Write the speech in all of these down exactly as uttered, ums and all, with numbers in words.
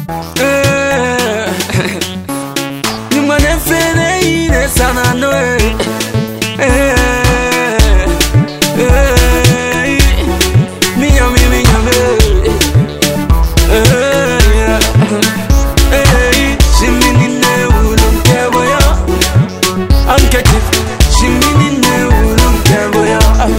Ni mwana fene ine sana noe. Minyami minyami. Shimini ne ulum keboya. Anketi. Shimini ne ulum keboya.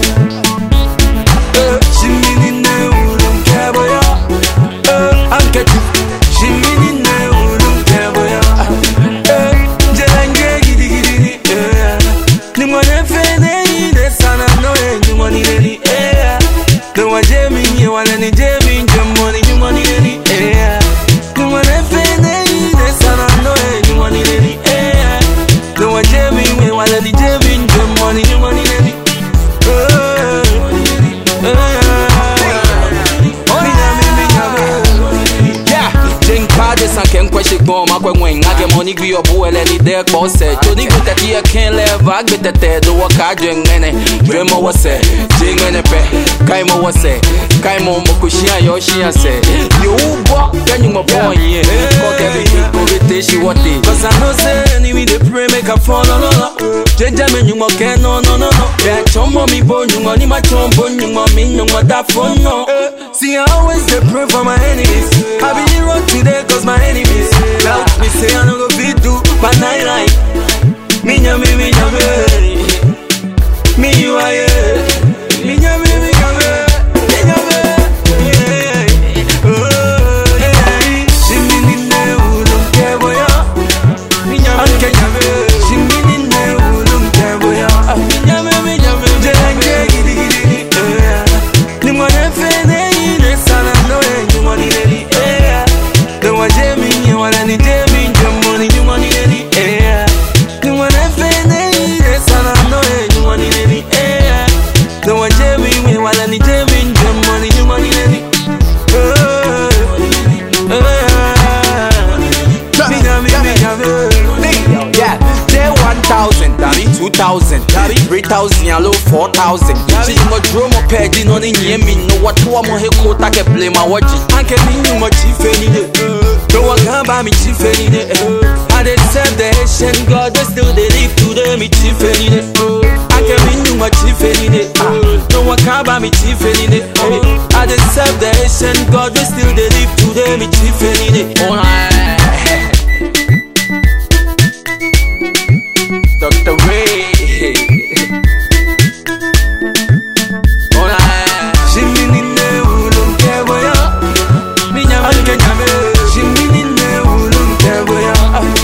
Shimini ne ulum keboya. Anketi. Shimini ne ulum keboya. Jelenge gidi gidi. Ni mwana fene ine sana noe. Ni mwana neni. No one Jamie, you want any Jamie, your money, you money in the air. No one F.N.A. that's all I know, you money in the air. No one Jamie, you want any Jamie, your money, you money in the I can't question bomb. I can win. I get money, be your boy, and any deck boss said. Tony good that you can't live. I get the dead, do what I drink, and dream of what say. Jing and a pet, Kaimo was say. Kaimo Mokushia, Yoshia say. You walk, can you my boy? Yeah, cock everything, go get this, you what it. Cause I know, say, anyway, the pray make a fall. No, no, no. Gentlemen, you can no, no, no, no. Yeah, chombo me bone, you money, my chombo, you mommy, no, what that phone, no. See, I always they pray for my enemies. I be hero today, cause my enemies doubt me, say I no go fit do my night night. Me nyame, me nyame. Me you are yeah. Me nyame, me nyame. Me nyame. Yeah. Oh yeah. Shimini ne ulum keboya. Me nyame, nyame. Shimini ne ulum keboya. Me nyame, me nyame. Jelenge gidi gidi. Ni mwana fene ine sana noe. Ni mwana neni. No one Jamie, you want any Jamie, your money, you money in the air. No one F.N.A. that's all I know, you money in the air. No one Jamie, you want any Jamie, your money, you money in the yeah, day one thousand, two thousand, three thousand, and low four thousand. See you drum up heading on in Yemen. No what to a moheko take play my watch. I can mean you much if any day. No one can buy me chief any day. I did serve the Haitian God, they still they live today, me chief any day. I can mean you much if any day. No one can buy me chief any day. I did serve the Haitian God, they still they live today, me chief any day. Doctor Ray. Shimini ne ulum keboya. Me nyame nyame. Shimini ne ulum keboya.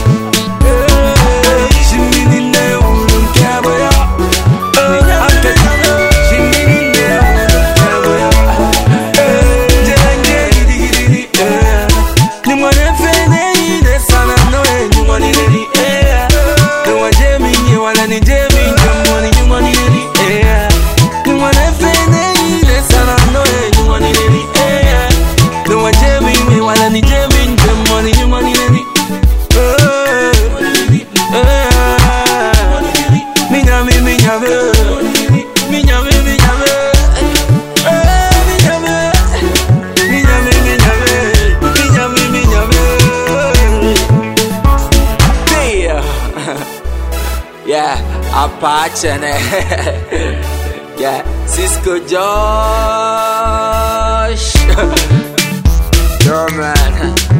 Shimini ne ulum keboya. Shimini ne ulum keboya. Jelenge gidi gidi. Ni mwana fene ine sana noe. Ni mwana neni. No one Jamie, you want any Jamie, your money, you money in the air. You want F.N.A. that's all I know, you money in the air. No one Jamie, you want any Jamie, your money, you money in the me nyame, me nyame, me nyame, me nyame, me nyame, me nyame, me nyame, me nyame, me nyame. Yeah, Apache, yeah, Cisco Josh, yeah man.